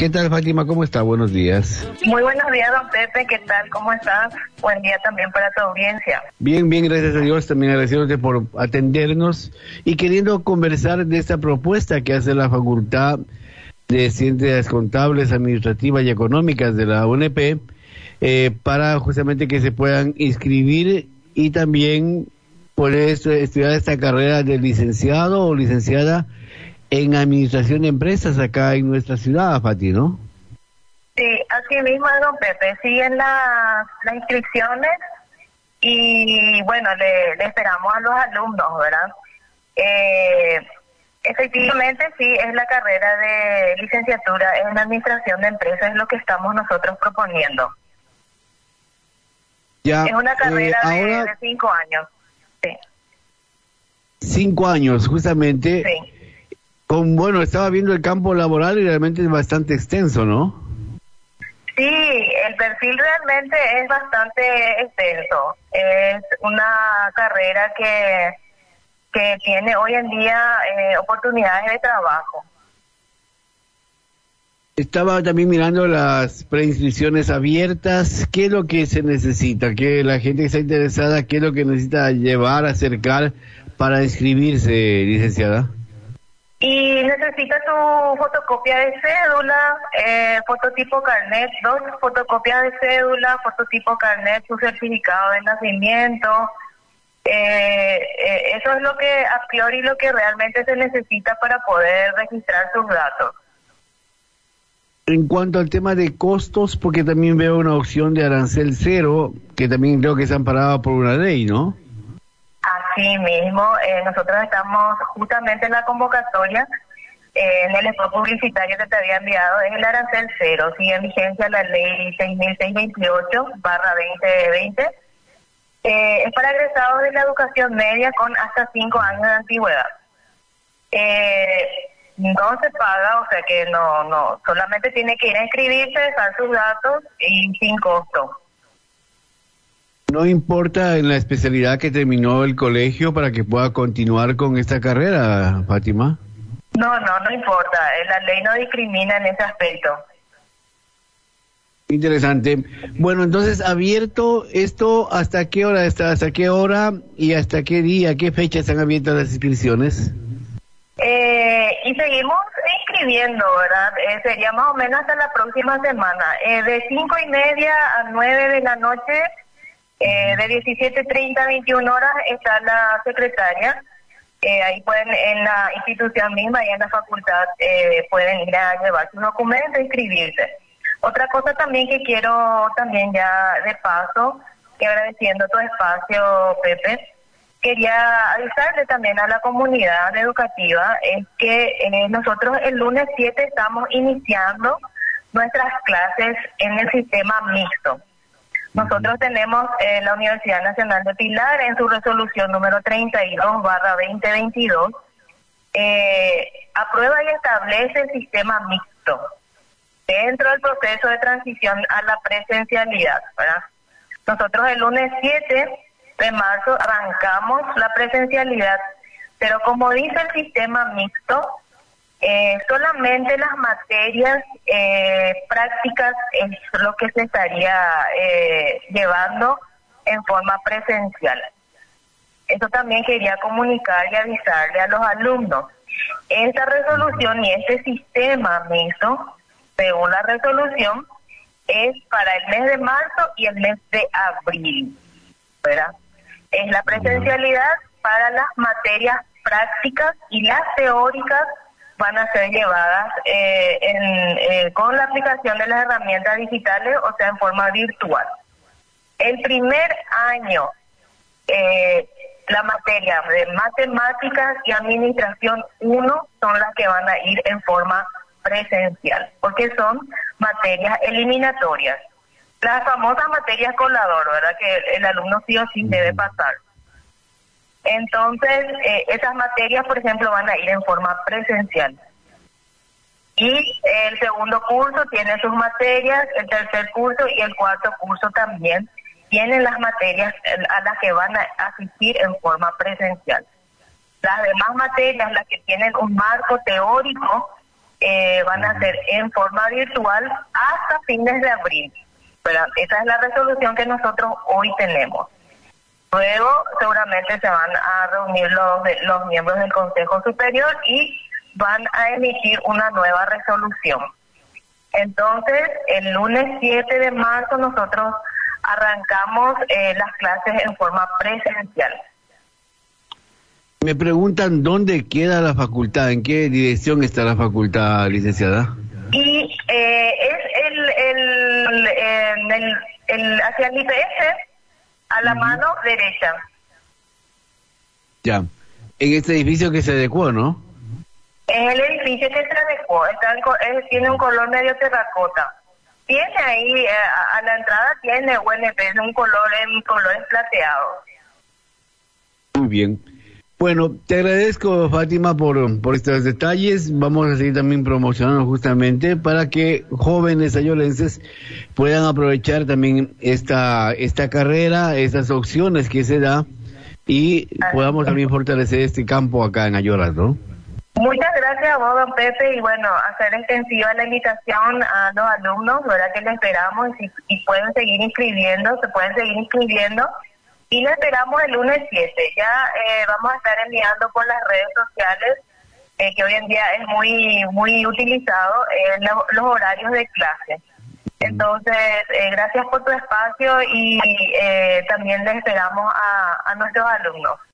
¿Qué tal, Fátima? ¿Cómo está? Buenos días. Muy buenos días, don Pepe. ¿Qué tal? ¿Cómo estás? Buen día también para tu audiencia. Bien, bien, gracias a Dios. También agradeciéndote por atendernos y queriendo conversar de esta propuesta que hace la Facultad de Ciencias Contables, Administrativas y Económicas de la UNP para justamente que se puedan inscribir y también poder estudiar esta carrera de licenciado o licenciada en Administración de Empresas acá en nuestra ciudad, Fati, ¿no? Sí, así mismo, don Pepe. Siguen las inscripciones y bueno, le esperamos a los alumnos, ¿verdad? Efectivamente, sí, es la carrera de licenciatura en Administración de Empresas, es lo que estamos nosotros proponiendo. Ya, es una carrera ahora, de 5 años. Sí. 5 años, justamente. Sí. Bueno, estaba viendo el campo laboral y realmente es bastante extenso, ¿no? Sí, el perfil realmente es bastante extenso. Es una carrera que tiene hoy en día oportunidades de trabajo. Estaba también mirando las preinscripciones abiertas. ¿Qué es lo que se necesita? ¿Qué la gente que está interesada, qué es lo que necesita llevar, acercar para inscribirse, licenciada? Y necesita su fotocopia de cédula, fototipo carnet, 2 fotocopias de cédula, fototipo carnet, su certificado de nacimiento. Eso es lo que a priori lo que realmente se necesita para poder registrar sus datos. En cuanto al tema de costos, porque también veo una opción de arancel cero, que también creo que es amparada por una ley, ¿no? Así mismo, nosotros estamos justamente en la convocatoria, en el spot publicitario que te había enviado, es el arancel cero, sigue en vigencia la ley 6.628/2020, es para egresados de la educación media con hasta 5 años de antigüedad. No se paga, o sea que no, solamente tiene que ir a inscribirse, dejar sus datos y sin costo. No importa en la especialidad que terminó el colegio para que pueda continuar con esta carrera, Fátima. No importa. La ley no discrimina en ese aspecto. Interesante. Bueno, entonces, abierto esto, ¿hasta qué hora está? ¿Hasta qué hora y hasta qué día, qué fecha están abiertas las inscripciones? Y seguimos inscribiendo, ¿verdad? Sería más o menos hasta la próxima semana. De 5:30 a 9 de la noche. De 17:30 a 21 horas está la secretaria. Ahí pueden, en la institución misma y en la facultad, pueden ir a llevar sus documentos e inscribirse. Otra cosa también que quiero también ya de paso, que agradeciendo tu espacio, Pepe, quería avisarle también a la comunidad educativa, es que nosotros el lunes 7 estamos iniciando nuestras clases en el sistema mixto. Nosotros tenemos la Universidad Nacional de Pilar en su resolución número 32/2022, aprueba y establece el sistema mixto dentro del proceso de transición a la presencialidad, ¿verdad? Nosotros el lunes 7 de marzo arrancamos la presencialidad, pero como dice el sistema mixto, solamente las materias prácticas es lo que se estaría llevando en forma presencial. Eso también quería comunicar y avisarle a los alumnos. Esta resolución y este sistema mixto, según la resolución, es para el mes de marzo y el mes de abril, ¿verdad? Es la presencialidad para las materias prácticas y las teóricas van a ser llevadas con la aplicación de las herramientas digitales, o sea, en forma virtual. El primer año, la materia de matemáticas y administración 1 son las que van a ir en forma presencial, porque son materias eliminatorias. Las famosas materias colador, ¿verdad? Que el alumno sí o sí debe pasar. Entonces, esas materias, por ejemplo, van a ir en forma presencial. Y el segundo curso tiene sus materias, el tercer curso y el cuarto curso también tienen las materias a las que van a asistir en forma presencial. Las demás materias, las que tienen un marco teórico, van a ser en forma virtual hasta fines de abril. ¿Verdad? Esa es la resolución que nosotros hoy tenemos. Luego seguramente se van a reunir los miembros del Consejo Superior y van a emitir una nueva resolución. Entonces, el lunes 7 de marzo nosotros arrancamos las clases en forma presencial. Me preguntan dónde queda la facultad, en qué dirección está la facultad, licenciada. Y es hacia el IPS, a la mano derecha. Ya, en este edificio que se adecuó, ¿no? Es el edificio que se adecuó, tiene un color medio terracota. Tiene ahí, a la entrada tiene UNP, es un color en colores plateados. Muy bien. Bueno, te agradezco, Fátima, por estos detalles. Vamos a seguir también promocionando justamente para que jóvenes ayolenses puedan aprovechar también esta carrera, estas opciones que se da y podamos también fortalecer este campo acá en Ayolas, ¿no? Muchas gracias a vos, don Pepe, y bueno, hacer extensiva la invitación a los alumnos, ¿verdad? Que le esperamos y pueden seguir inscribiendo, se pueden seguir inscribiendo. Y le esperamos el lunes 7. Ya vamos a estar enviando por las redes sociales, que hoy en día es muy utilizado, los horarios de clase. Entonces, gracias por tu espacio y también les esperamos a nuestros alumnos.